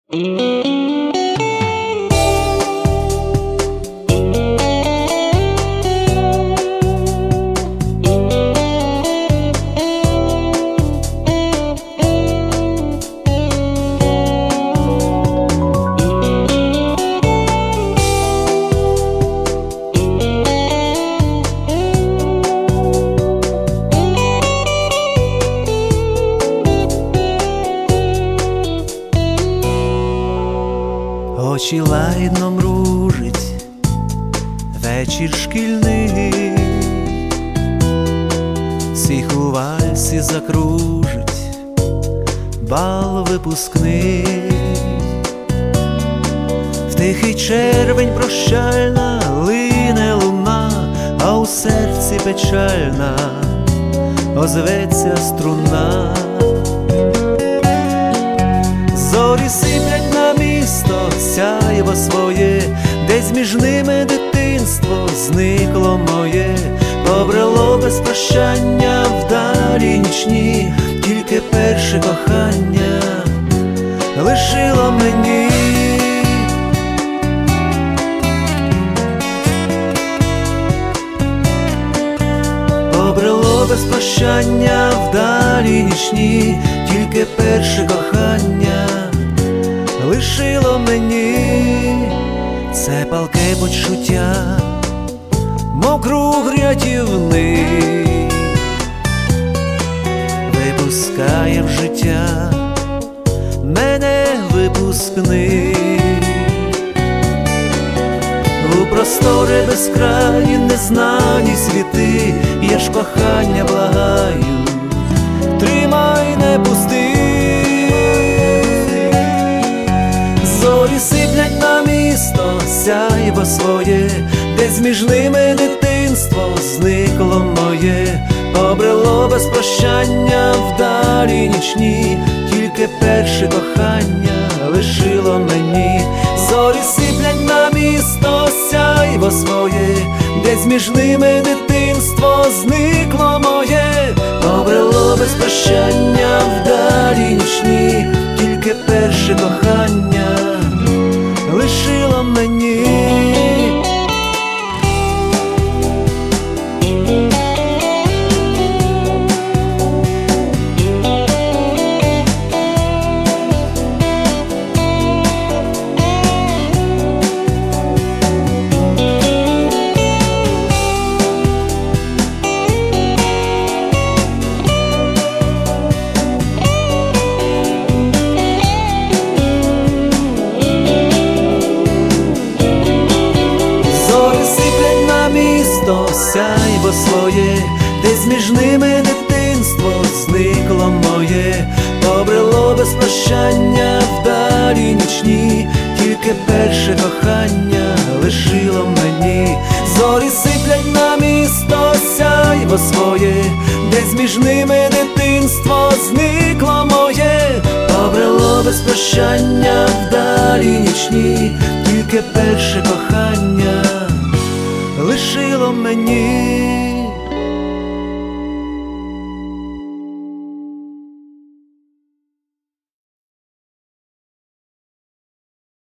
Очі лагідно мружить вечір шкільний, всіх у вальсі закружить бал випускний. В тихий червень прощальна лине луна, а у серці печальна озветься струна. Зорі сиплять на місто сяйво своє, десь між ними дитинство зникло моє. Побрело без прощання вдалі нічні, тільки перше кохання лишило мені. Побрело без прощання вдалі нічні, тільки перше кохання лишило мені. Це палке почуття, мов круг рятівний, випускає в життя мене випускний. У простори безкраї незнані світи, я ж кохання благаю, тримай, не пусти. Зорі сиплять на місто сяйво своє, десь між ними дитинство зникло моє. Побрело без прощання вдалі нічні, тільки перше кохання лишило мені. Зорі сиплять на місто сяйво своє, десь між ними дитинство зникло моє. Побрело без прощання вдалі нічні, тільки перше кохання лишило мені. Сяйво своє, десь між ними дитинство зникло моє. Побрело без прощання вдалі нічні, тільки перше кохання лишило мені. Зорі сиплять на місто сяйво своє, десь між ними дитинство зникло моє. Побрело без прощання вдалі нічні, тільки перше кохання лишило мені.